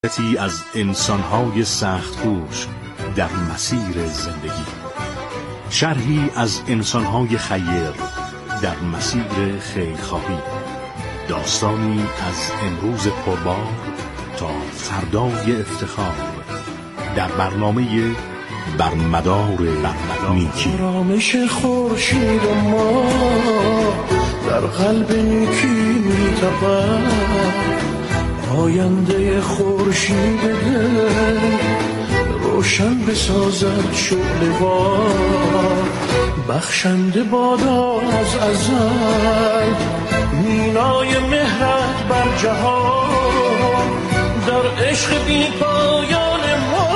روایتی از انسان‌های سخت‌کوش در مسیر زندگی، شرحی از انسان‌های خیر در مسیر خیرخواهی، داستانی از امروز پربار تا فردای افتخار در برنامه بر مدار نیکی. رامش خورشید ما در قلب نیکی می‌تپد، آینده خورشید دل روشن بسازد شعله‌وار، بخشنده بادا از ازل مینای مهرت بر جهان، در عشق بی پایان ما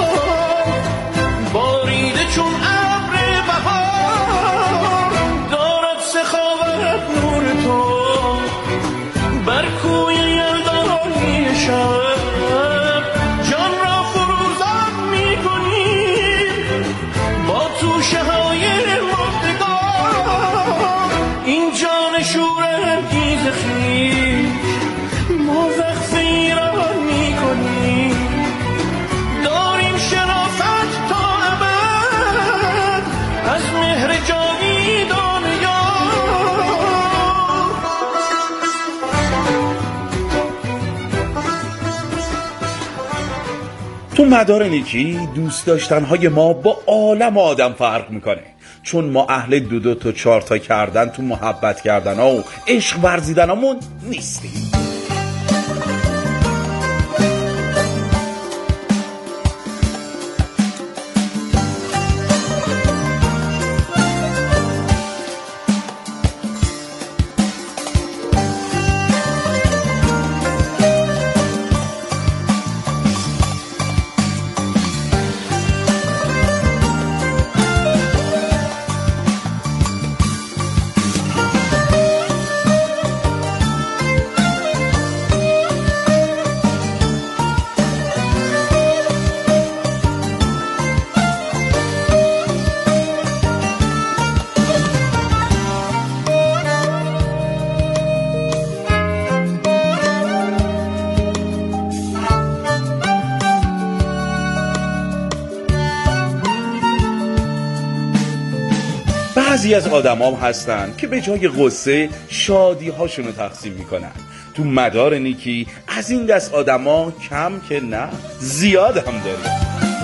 باریده چون ابر بهار، دارد سخاوت نور تو بر کوی یلدانی شب، جان را فروزان می‌کنی با توشه های مردگار، این جان شورانگیز خویش ما وقف ایران می‌کنیم، داریم شرافت تا ابد از مهر جاویدان یار. تو مدار نیکی دوست داشتنهای ما با عالم آدم فرق میکنه، چون ما اهل دو تا 4 تا کردن تو محبت کردن ها و عشق ورزیدن همون نیستیم. بعضی از آدمام هستن که به جای غصه شادی هاشونو تقسیم میکنن. تو مدار نیکی از این دست آدما کم که نه زیاد هم داریم.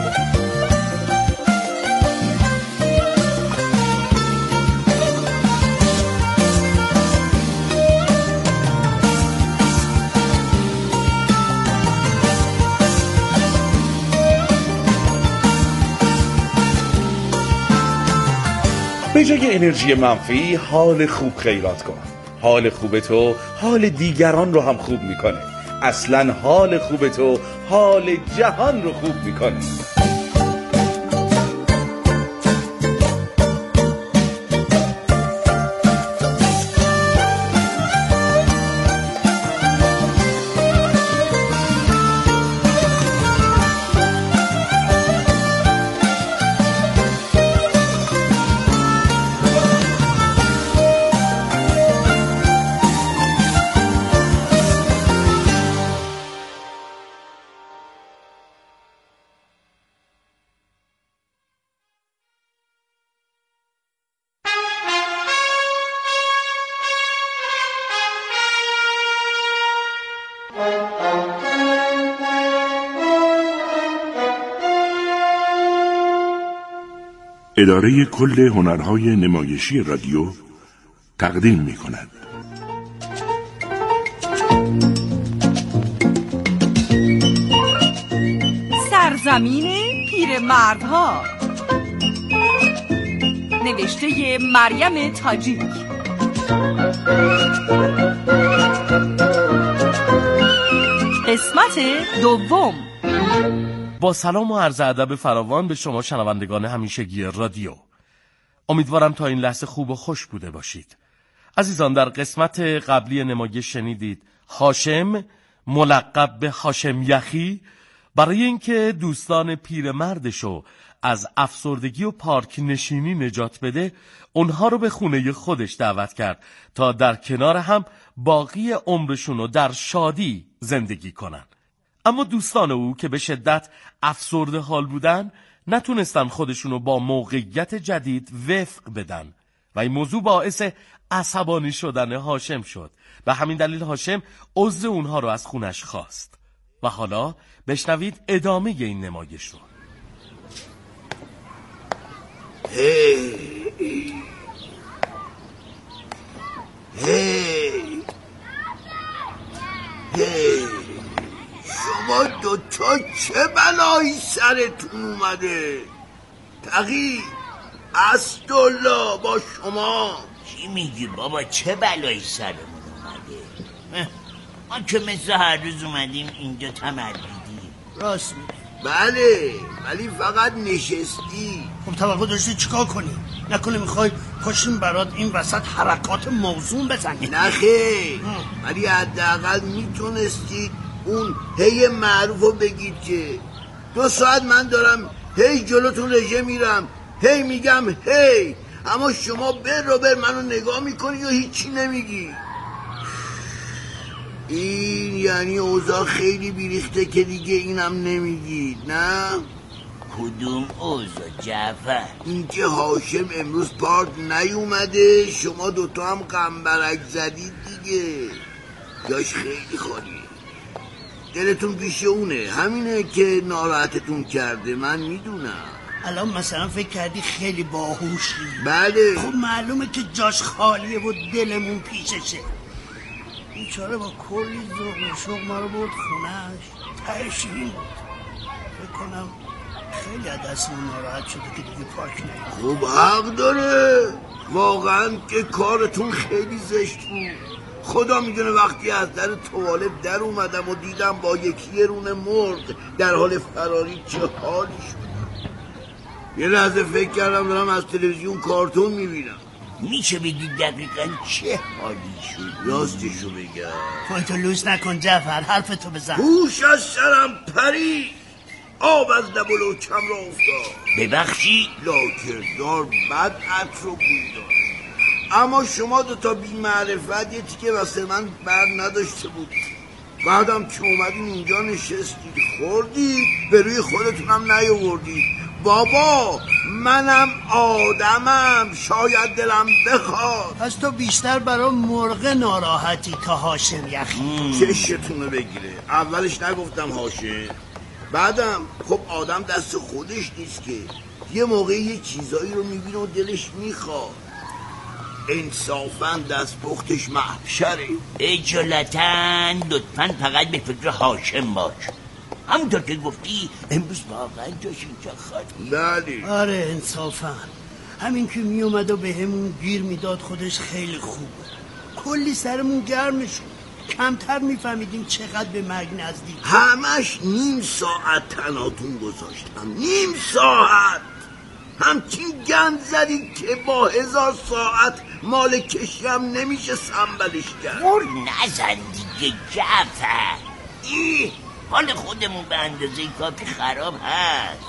به جای انرژی منفی حال خوب خیرات کن. حال خوب تو حال دیگران رو هم خوب میکنه. اصلا حال خوب تو حال جهان رو خوب میکنه. اداره کل هنرهای نمایشی رادیو تقدیم می کند. سرزمین پیرمردها، نوشته مریم تاجیک، قسمت دوم. با سلام و عرض ادب فراوان به شما شنوندگان همیشگی رادیو. امیدوارم تا این لحظه خوب و خوش بوده باشید. عزیزان، در قسمت قبلی نمایش شنیدید هاشم ملقب به هاشم یخی برای اینکه دوستان پیرمردشو از افسردگی و پارک نشینی نجات بده اونها رو به خونه خودش دعوت کرد تا در کنار هم باقی عمرشون رو در شادی زندگی کنن. اما دوستان او که به شدت افسرده حال بودن نتونستن خودشونو با موقعیت جدید وفق بدن و این موضوع باعث عصبانی شدن هاشم شد. به همین دلیل هاشم عذر اونها رو از خونش خواست. و حالا بشنوید ادامه این نمایش رو. شما دوتا چه بلایی سرتون اومده؟ تقی اسدالله با شما. چی میگی بابا؟ چه بلایی سرمون اومده؟ ما که مثل هر روز اومدیم اینجا تمرگیدیم. راست میگی. بله ولی فقط نشستی. خب توقع داشتی چیکار کنی؟ نکنه میخوای پاشیم برات این وسط حرکات موزون بزنی؟ نه خیر، ولی حداقل میتونستید اون هی معروفو بگید که 2 ساعت من دارم هی جلوتون رژه میرم، هی میگم هی، اما شما بر منو نگاه میکنی و هیچی نمیگی. این یعنی اوضاع خیلی بیریخته که دیگه اینم نمیگید، نه؟ کدوم اوضاع جعفر؟ اینکه هاشم امروز پارت نیومده، شما دوتا هم قنبرک زدید دیگه. جاش خیلی خالیه، دلتون پیش اونه، همینه که ناراحتتون کرده. من میدونم. الان مثلا فکر کردی خیلی باهوشی؟ بله. خب معلومه که جاش خالیه و دلمون پیششه. بیچاره با کلی ذوق و شوق ما رو برد خونهش، تهش این بود. فکر کنم خیلی از دستمون ناراحت شده که دیگه پارک نگید. خب حق داره، واقعا که کارتون خیلی زشت بود. خدا میدونه وقتی از در توالت در اومدم و دیدم با یکی رونه مرد در حال فراری چه حالی شد. یه لحظه فکر کردم دارم از تلویزیون کارتون میبینم. میشه بگی دقیقا چه حالی شد؟ راستشو بگم خودتو لوس نکن جعفر، حرفتو بزن. هوش از سرم پری، آب از لب و لوچم را افتاد. ببخشی؟ لاکردار بد عطر و بوی داشت، اما شما دوتا بی معرفت یه تیکه واسه من بر نداشته بود. بعدم که اومدین اینجا نشستید خوردید، به روی خودتونم نیاوردید. بابا منم آدمم، شاید دلم بخواد. پس تو بیشتر برای مرغ ناراحتی تا هاشم یخی. چشتونو بگیره، اولش نگفتم هاشم، بعدم خب آدم دست خودش نیست که، یه موقعی یه چیزایی رو میبینه و دلش میخواد. انصافاً دست پختش محشره. اجالتاً لطفاً فقط به فکر هاشم باش. همونطور که گفتی امروز واقعا جاش اینجا خالی. بله. آره انصافاً همین که می اومد و به همون گیر میداد خودش خیلی خوبه. کلی سرمون گرم میشد، کمتر میفهمیدیم چقدر به مرگ نزدیک. همش نیم ساعت تناتون گذاشتم، نیم ساعت همچین گند زدید که با 1000 ساعت مال کشی هم نمیشه سنبلش کرد. مور نزن دیگه جعفر، حال خودمون به اندازه کافی خراب هست.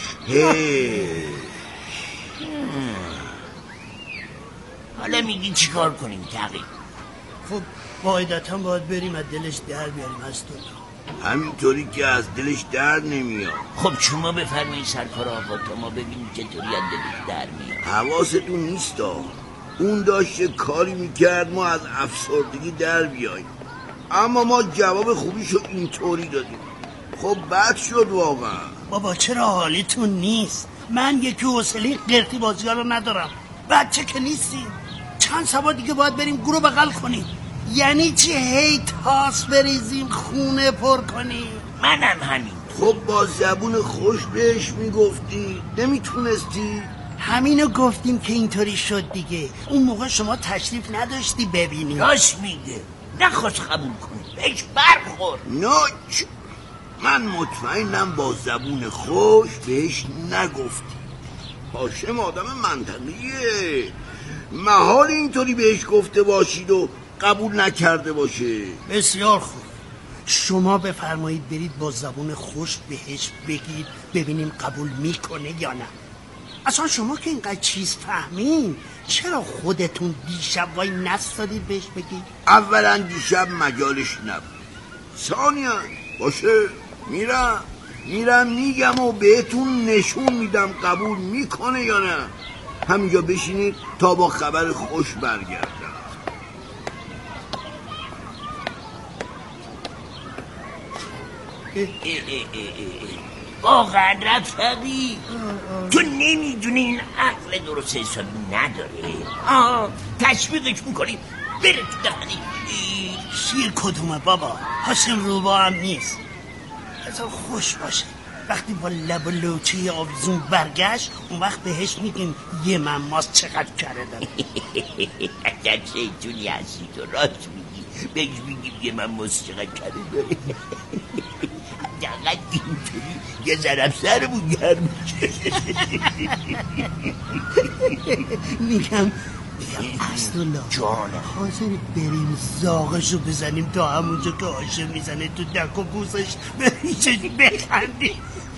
حالا میگی چی کار کنیم تقی؟ خب قاعدتا باید بریم از دلش در بیاریم از تو. همینطوری که از دلش در نمیاد. خب شما بفرمایید سرکار آقا تا ما ببینیم چطوری از دلش در میاد. حواستون نیستا، اون داشت کاری میکرد ما از افسردگی در بیاییم، اما ما جواب خوبیشو اینطوری دادیم. خب بد شد واقعا. بابا چرا حالیتون نیست؟ من یکی حوصله قرتی بازی ها رو ندارم. بچه که نیستیم، چند سبا دیگه باید بریم گروه بغل کنیم. یعنی چی هی تاس بریزیم خونه پر کنیم؟ منم همین. خب با زبون خوش بهش میگفتی، نمیتونستی؟ همینو گفتیم که اینطوری شد دیگه. اون موقع شما تشریف نداشتی ببینی. راست میگه، نخواست قبول کنی، بهش برخور. ناچ، من مطمئنم با زبون خوش بهش نگفتی. هاشم آدم منطقیه، محال اینطوری بهش گفته باشید و قبول نکرده باشه. بسیار خوب، شما بفرمایید برید با زبون خوش بهش بگید ببینیم قبول میکنه یا نه. اصلا شما که اینقدر چیز فهمین، چرا خودتون دیشب وای نستادید بهش بگید؟ اولا دیشب مجالش نبود، ثانیا باشه میرم میگم و بهتون نشون میدم قبول میکنه یا نه. همینجا بشینید تا با خبر خوش برگردم. واقعا رفیقی تو نمیدونی این عقل درست حسابی نداره. تشویقش میکنی بره تو دهنی. شیر کدومه بابا؟ هاشم روبا هم نیست. بذار خوش باشه. وقتی با لب و لوچه آویزون برگشت اون وقت بهش میگیم یه مماس چقدر کره داره. اگر شیطونی هستی تو راست میگی. بهش میگیم یه مماس چقدر کره داره. دقیقا اینطوری یه ضرب سرمون گرم میشه. میگم عبدالله جانه حاضر بریم زاغشو بزنیم تا همونجا که هاشم میزنه تو دک و بوسش بریشش بخندیم.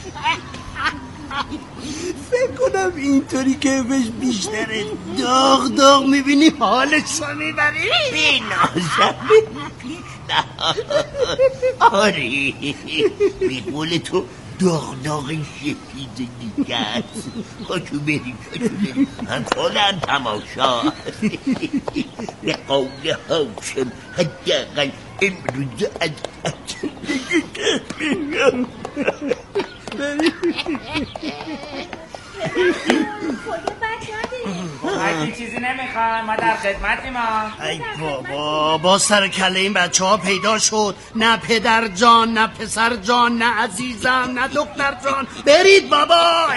فکر کنم اینطوری که بهش بیشتره داغ میبینیم حالش رو میبریم. بینازم آره به قول تو داغ شپید دیگه است. خودشو بریم هم کنم تماشا. به قول هاشم حداقل امروز از هرکی چیزی نمیخواد ما در خدمتیم. ای بابا با سر کله این بچه ها پیدا شد. نه پدر جان نه پسر جان نه عزیزم نه دختر جان. برید بابا.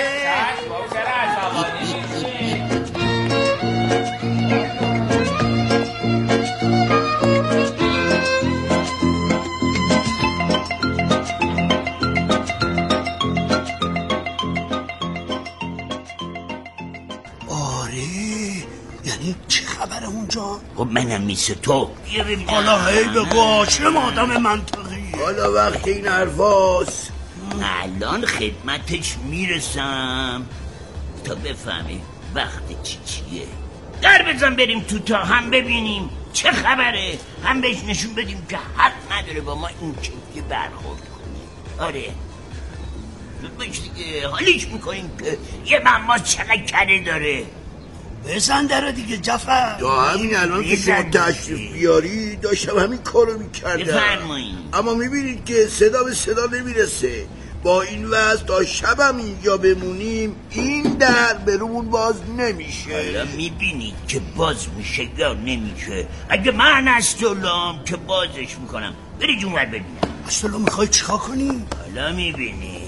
چه خبره اونجا؟ خب منم مثل تو. حالا هی بگو چه آدم منطقی. حالا وقت این حرفاست. الان خدمتش میرسم تا بفهمی وقت چیه. در بزن بریم تو تا هم ببینیم چه خبره، هم بهش نشون بدیم که حق نداره با ما این چیزی برخورد کنیم. آره بهش دیگه حالیش میکنیم که یه مماس چقدر کره داره. بزن داره دیگه جعفر. یا همین الان که شما تشریف بیاری داشتم همین کارو میکردم. بفرمایید. اما میبینید که صدا به صدا نمیرسه. با این وضع تا شبم اینجا بمونیم این در برامون باز نمیشه. حالا میبینید که باز میشه یا نمیشه. اگه من عبداللهم که بازش میکنم. بری جونور ببینم. عبدالله میخوای چیکار کنی؟ حالا میبینید.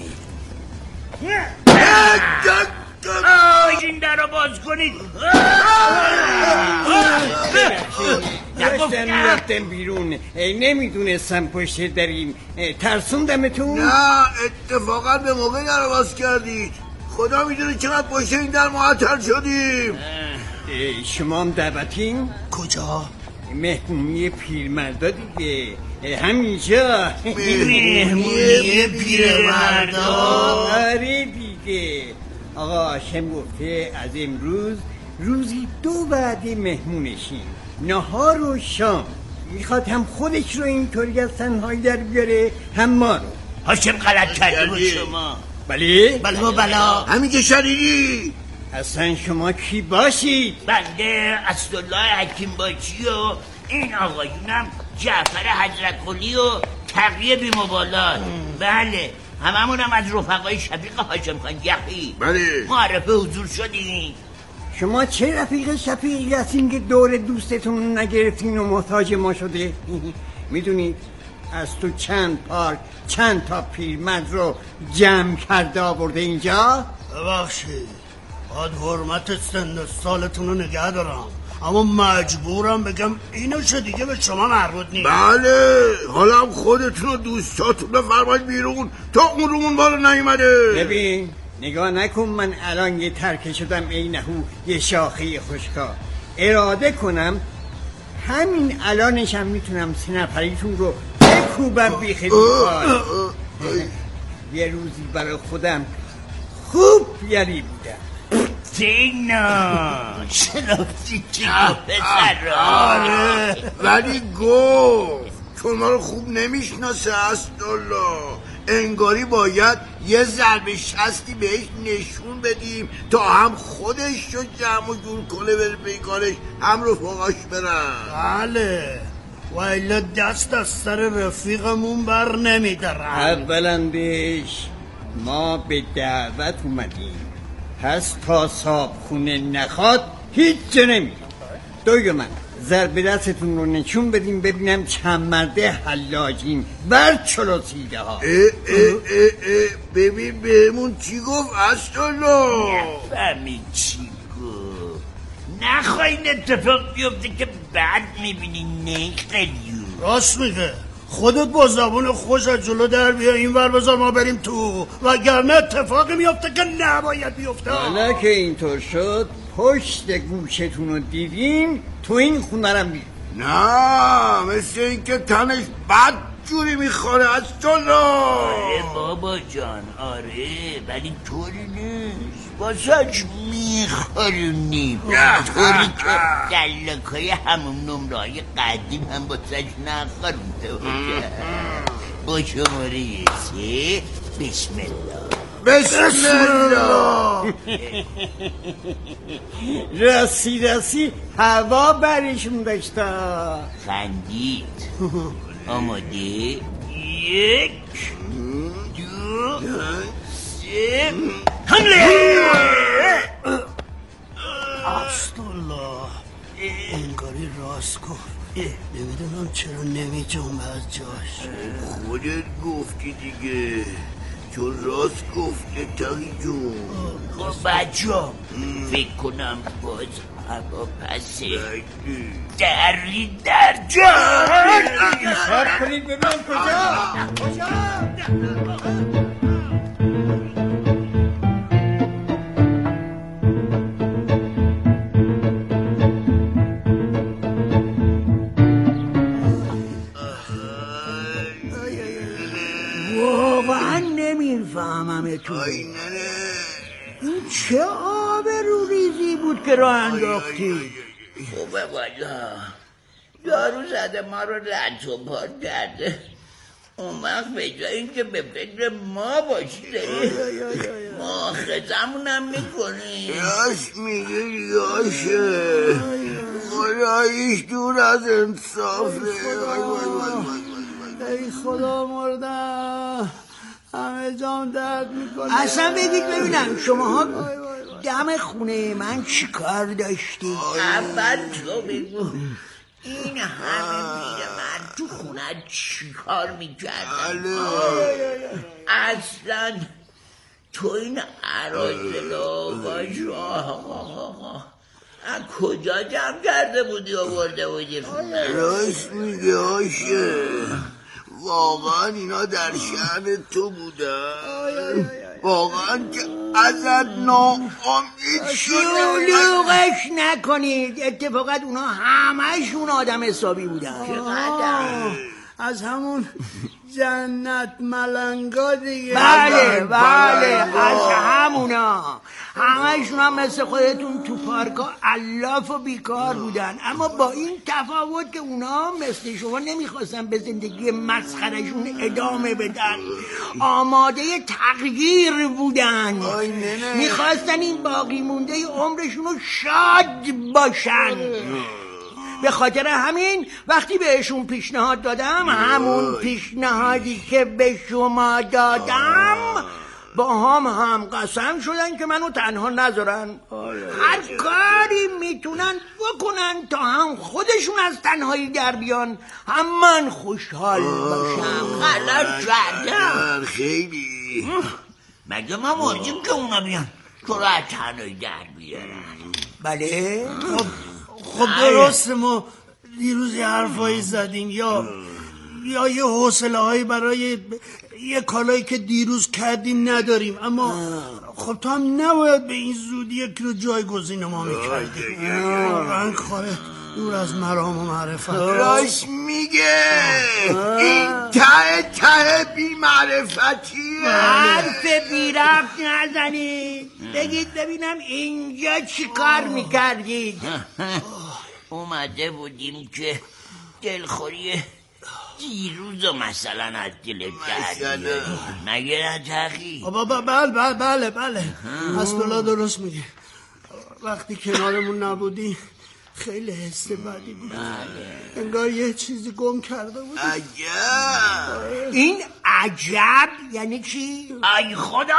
این در رو باز کنید. داشتم میرفتم بیرون نمیدونستم پشت داریم ترسوندمتون. نه اتفاقا به موقع در رو باز کردید. خدا میدونه چقدر پشت این در معطل شدیم. شما هم دعوتین؟ کجا؟ مهمونی پیرمردا دیگه همینجا. مهمونی پیرمردا؟ آره دیگه. آقا هاشم گفته از امروز روزی 2 وعده مهمونشین، نهار و شام. میخواد هم خودش رو اینطوری از تنهایی در بیاره هم ما رو. هاشم غلط کرده با شما. بله؟ بله با بلا. همین که شدیدی. اصلا شما کی باشید؟ بنده عبدالله حکیم باشی و این آقایونم جعفر حضرت قلی و تقیه بی مبالات. بله هممونم از رفقای شفیق هاشم خان یحیی. بله معرف حضور شدیم. شما چه رفیق شفیقی هستین که دور دوستتون نگرفتین و محتاج ما شده؟ میدونید از تو چند پارک چند تا پیرمرد رو جمع کرده آورده اینجا؟ ببخشید باید حرمت سن سالتون رو نگه دارم، اما مجبورم بگم اینو چه دیگه به شما مربوط نیست. بله حالا هم خودتون و دوستاتون بفرمایید بیرون تا اون رومون بالا نیومده. ببین نگاه نکن من الان یه ترکه شدم اینهو یه شاخه خوشکا اراده کنم همین الانشم میتونم 3 نفریتون رو بکوبم بیخی بیخواد. یه روزی برای خودم خوب یاری بودم. دینا شناختی چی پسر را؟ آره ولی گفت چون ما رو خوب نمیشناسه عبدالله. انگاری باید یه ضربه شستی بهش نشون بدیم تا هم خودش رو جمع و جور کنه بره پیکارش، هم رفقاش برن. بله، و الا دست از سر رفیقمون بر نمیدارن. اولا بهش ما به دعوت اومدیم، پس تا صابخونه نخواد هیچ جا نمیدیم. دویدومن ضرب دستتون رو نشون بدیم ببینم چند مرده حلاجین بر چلوسیده ها. ببین بهمون چی گفت اسدالله؟ نفهمید چی گفت. نخواهین اتفاق بیفته که بعد میبینی نیخلیو. راست میگه، خودت با زبون خوش از جلو در بیا این ور بذار ما بریم تو، وگرنه اتفاقی میفته که نباید بیفته. حالا که اینطور شد پشت گوشتون رو دیدین تو این خونه رم بید. نه مثل این که تنش بد جوری میخوره اسدالله. آره بابا جان آره، ولی طوری نیست، واسهش میخورونیم طوری که دلکای همون نمرهای قدیم هم واسهش نخورونده با شماره 3 بسم الله. بسم الله. راستی هوا برشون داشتا. خندید. آماده؟ 1 2 3 حمله. اسدالله انگاری راست گفت. نمیدونم چرا نمیجنبه از جاش. خودت گفتی دیگه، چون راست گفته تایی جون. خب بچه فکر کنم باز هوا پسه دری در جان. سب کنید ببینم کجا. واقعا نمیفهممتون. این چه آب رو ریزی بود که راه انداختی؟ خوبه والا یارو زده ما رو لنج و پار کرده، اون وقت به جای اینکه به فکر ما باشی داری مؤاخذمونم میکنی. راست میگه ریاشه، خداییش دور از انصافه. ای خدا مردم، همه جام درد میکنه. اصلا بگید ببینم شماها دم خونه من چی کار داشتی؟ اول تو بگو این همه میره من تو خونه چی کار میکردن؟ اصلا تو این عراضلو باشو از کجا جمع کرده بودی و برده بودی خونه؟ راست میگه آشه، واقعا اینا در شأن تو بودن، واقعا که ازت ناامید شده. شلوغش نکنید، اتفاقات اونا همهشون آدم حسابی بودن. از همون جنت ملنگا دیگه. بله از همونا، همهشون هم مثل خودتون تو پارکا الاف و بیکار بودن، اما با این تفاوت که اونا مثل شما نمیخواستن به زندگی مسخرشون ادامه بدن، آماده تغییر بودن، میخواستن این باقی مونده عمرشون رو شاد باشن. به خاطر همین وقتی بهشون پیشنهاد دادم، همون پیشنهادی که به شما دادم، با هم قسم شدن که منو تنها نذارن، هر کاری میتونن بکنن تا هم خودشون از تنهایی در بیان، هم من خوشحال باشم. غلط کردم خیلی. مگه ما موجیم که اونا بیان تو را از تنهایی در بیارن؟ بله خب درست، ما دیروز یه حرفایی زدیم یا یه حوصله هایی برای یه کالایی که دیروز کردیم نداریم، اما خب تو هم نباید به این زودی یکی رو جایگزین ما میکردی. رنگ خواهد دور از مرام و معرفت. راست میگه، این ته بی معرفتیه. حرف بی رفت نزنید، بگید ببینم اینجا چی کار میکردید؟ اومده بودیم که دلخوری دیروز مثلا از دلت در بیاری مگه نتقی؟ بله اسدالله درست میگه. وقتی کنارمون نبودی خیلی حس بدی بود. انگار یه چیزی گم کرده بود. عجب. این عجب یعنی چی؟ ای خدا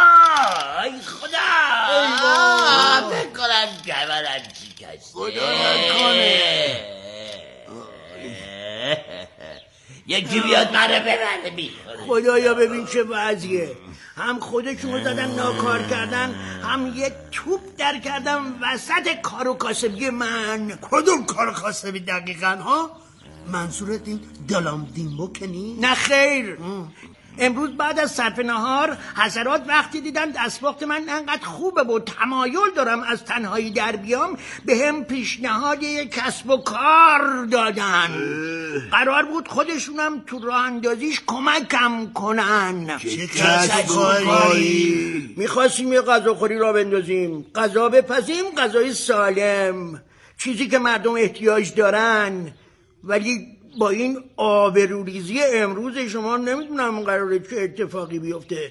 بکنم گورم چی کسی خدا نکنه. یکی بیاد منو ببره بیخوره. خدایا ببین چه وضعیه. هم خودشونو زدن ناکار کردن، هم یه توپ در کردن وسط کار و کاسبی من. کدوم کار و کاسبی دقیقا ها؟ منظورت این دلام دیمبو کنی؟ نه خیر. امروز بعد از صرف نهار حضرات وقتی دیدن دستپخت من انقدر خوبه و تمایل دارم از تنهایی در بیام به هم پیشنهاد یک کسب و کار دادن. قرار بود خودشونم تو راه اندازیش کمکم کنن. چه کسب و کاری؟ میخواستیم یه غذاخوری را بندازیم، غذا بپزیم، غذای سالم، چیزی که مردم احتیاج دارن. ولی با این آبروریزی امروز شما نمیدونم قراره چه اتفاقی بیفته.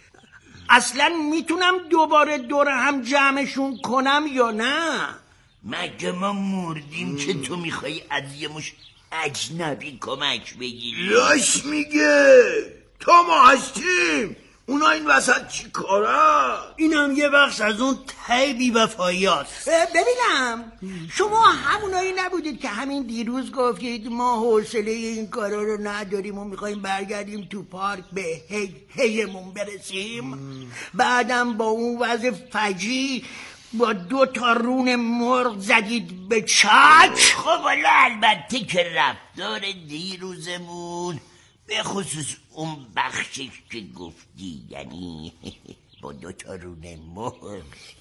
اصلا میتونم دوباره دور هم جمعشون کنم یا نه؟ مگه ما مردیم که تو میخوای از یه مش اجنبی کمک بگیری؟ راست میگه. تا ما هستیم اونا این وسط چی کاره؟ اینم یه بخش از اون ته بی‌وفایی هست. ببینم شما همونایی نبودید که همین دیروز گفتید ما حوصله این کارا رو نداریم و میخوایم برگردیم تو پارک به هیمون برسیم؟ بعدم با اون وضع فجی با 2 تا رون مرغ زدید به چک. خب حالا البته که رفتار دیروزمون به خصوص اون بخشش که گفتی، یعنی با 2 تا رونه مرغ،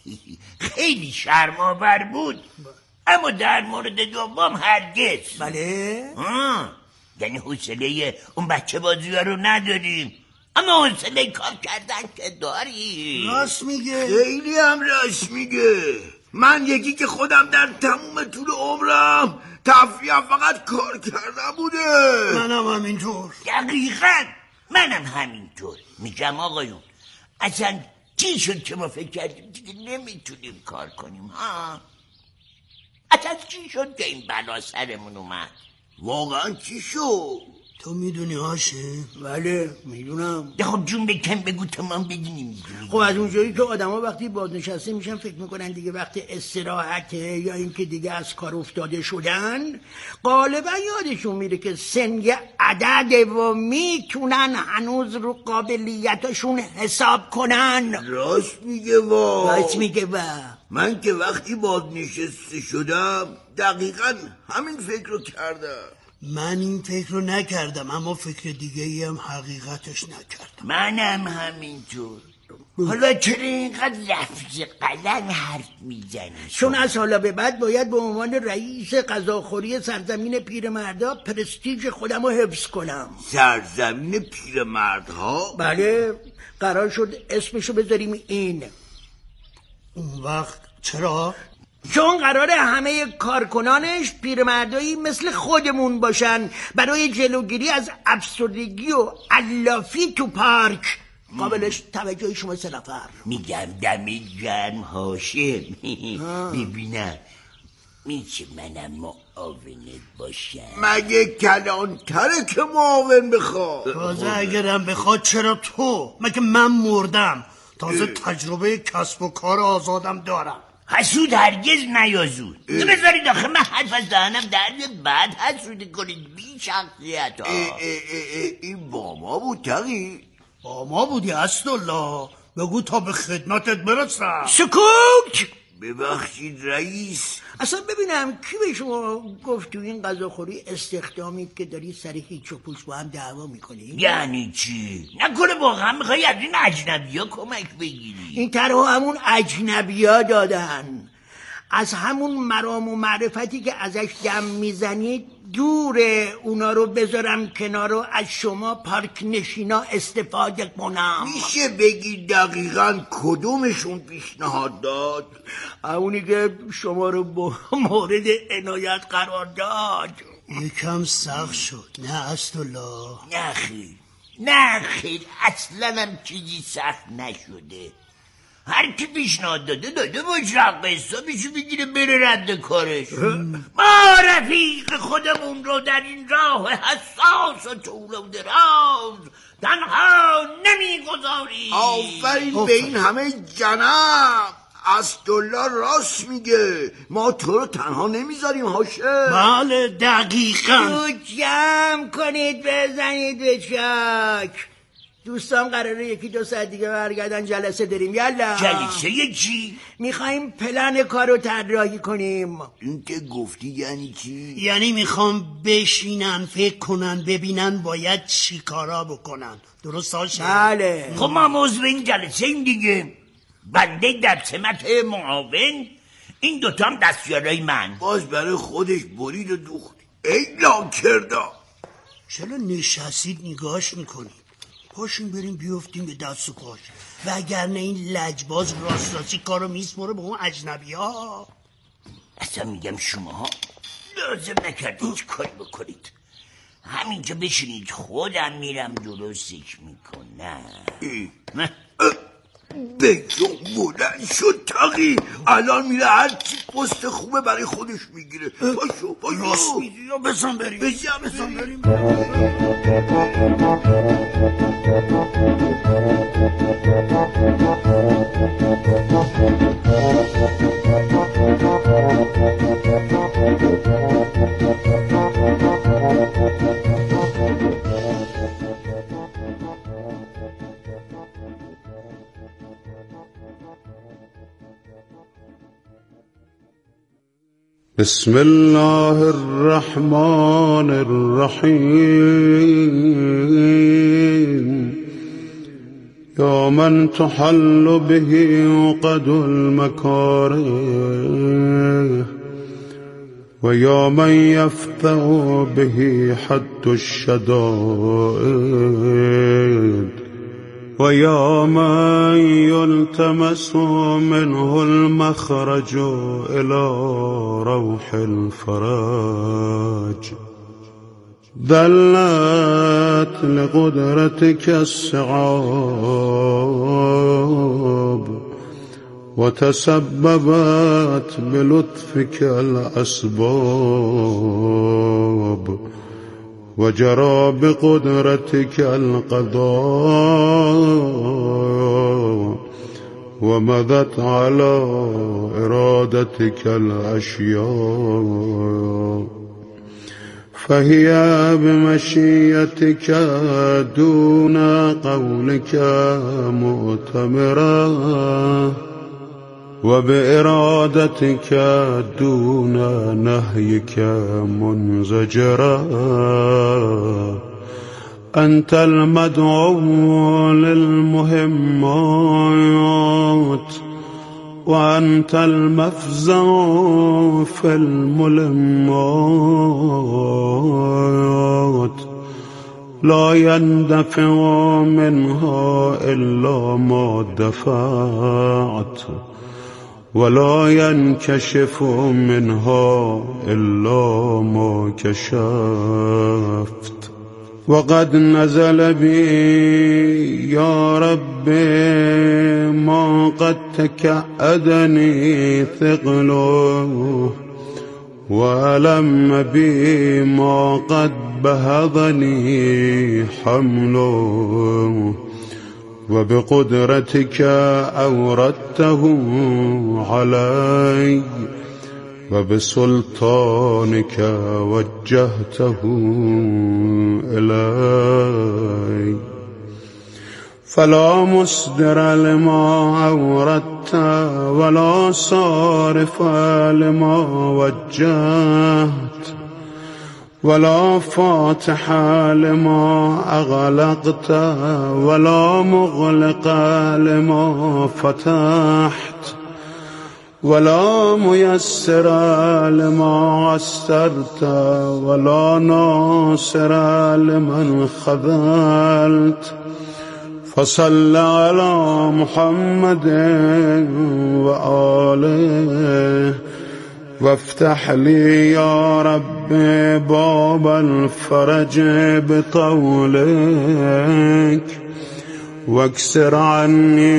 خیلی شرم‌آور بود. اما در مورد دوم هرگز. بله؟ یعنی حوصله اون بچه بازی‌ها رو نداریم، اما حوصله کار کردن که داری. راست میگه. خیلی هم راست میگه. من یکی که خودم در تموم طول عمرم تفریح فقط کار کردن بوده. منم همینطور. دقیقاً منم همینطور. میگم آقایون اصلا چی شد که ما فکر کردیم دیگه نمیتونیم کار کنیم ها؟ اصلا چی شد که این بلا سرمون اومد؟ واقعا چی شد؟ تو میدونی هاشه؟ بله میدونم. خب جون بکن بگو تمام بدونیم. خب از اونجایی که آدم ها وقتی بازنشسته میشن فکر میکنن دیگه وقت استراحته یا اینکه دیگه از کار افتاده شدن، غالبا یادشون میره که سن یه عدده و میتونن هنوز رو قابلیتاشون حساب کنن. راست میگه راست میگه من که وقتی بازنشسته شدم دقیقا همین فکر رو کردم. من این فکر رو نکردم، اما فکر دیگه ای هم حقیقتش نکردم. منم همینطور. حالا چرا اینقدر لفظ قلم حرف میزنی؟ چون از حالا به بعد باید به عنوان رئیس غذاخوری سرزمین پیرمردا پرستیژ خودم رو حفظ کنم. سرزمین پیرمردها؟ بله، قرار شد اسمشو بذاریم این. اون وقت چرا؟ چون قراره همه کارکنانش پیرمردایی مثل خودمون باشن برای جلوگیری از افسردگی و علافی تو پارک. قابلش توجه شما 3 نفر. میگم دم گرم هاشم. ببینم میشه منم معاونت باشم؟ مگه کلانتره که معاون بخواد؟ تازه اگرم بخواد چرا تو؟ مگه من مردم؟ تازه تجربه کسب و کار آزادم دارم. حسود هرگز نیازود. بذارید آخه من حرف از دهنم در بعد حسودی کنید بی شخصیت ها. این با ما بود تقی؟ با ما بودی اسدالله؟ بگو تا به خدمتت برسم. سکوت! ببخشید رئیس. اصلا ببینم کی به شما گفت تو این غذاخوری استخدامید که داری سر هیچ و پوچ با هم دعوا میکنی؟ یعنی چی؟ نکنه واقعا میخوای از این اجنبی ها کمک بگیری؟ این طرح همون اجنبی ها دادن. از همون مرام و معرفتی که ازش دم میزنید دوره، اونا رو بذارم کنار و از شما پارک نشینا استفاده کنم. میشه بگی دقیقاً کدومشون پیشنهاد داد؟ اونی که شما رو با مورد عنایت قرار داد. یکم سخت شد نه اسدالله؟ نه خیر اصلا هم چیزی سخت نشده. هر کی پیشنهاد داده باش حق حسابشو بگیره بره رد کارش. ما رفیق خودمون رو در این راه حساس و طول و دراز تنها نمیگذاریم. آفرین به این همه جنم. اسدالله راست میگه، ما تو رو تنها نمیذاریم هاشم. بله دقیقاً. تو جمع کنید بزنید به چک. دوستان قراره 1-2 ساعت دیگه برگردن جلسه داریم. یالا. جلسه چی؟ میخوایم پلن کارو طراحی کنیم. این که گفتی یعنی چی؟ یعنی میخوام بشینن فکر کنن ببینن باید چی کارا بکنن. درست هاشه؟ بله. خب ما موضوع این جلسه این دیگه. بنده در سمت معاون، این دوتا هم دستیارای من. باز برای خودش برید و دوخت. ای لاکردا چرا نشستید نگاش میکنید؟ پاشون بریم بیفتیم به دست و پاش، وگرنه این لجباز راستی کارو میسپره به اون اجنبی ها. اصلا میگم شما لازم نکردید هیچ کاری بکنید، همینجا بشینید خودم میرم درستش میکنم. بگم بلند شد تقی، الان میره هر چی پست خوبه برای خودش میگیره. پاشو راست میگی یا بزن بریم. بزن بریم. بسم الله الرحمن الرحیم یا من تحل به عقد المکاره و یا من یفتح به حد الشدائد و یا من یلتمس منه المخرج الى روح الفرج دلت لقدرتك الصعاب وتسببت بلطفك الأسباب وجرى بقدرتك القضاء ومضت على إرادتك الأشياء فهي بمشيتك دون قولك مؤتمرة وبإرادتك دون نهيك منزجرا أنت المدعو للمهمات وأنت المفزع في الملمات لا يندفع منها إلا ما دفعت ولا ينكشف منها إلا ما كشفت وقد نزل بي يا رب ما قد تكأدني ثقله وألم بي ما قد بهضني حمله وبقدرتك أوردته علي وبسلطانك وجهته إلي فلا مصدر لما أوردت ولا صارف لما وجهت ولا فاتح لما أغلقت ولا مغلق لما فتحت ولا ميسر لما عسرت ولا ناصر لمن خذلت فصل على محمد وآله وافتح لي يا رب باب الفرج بطولك واكسر عني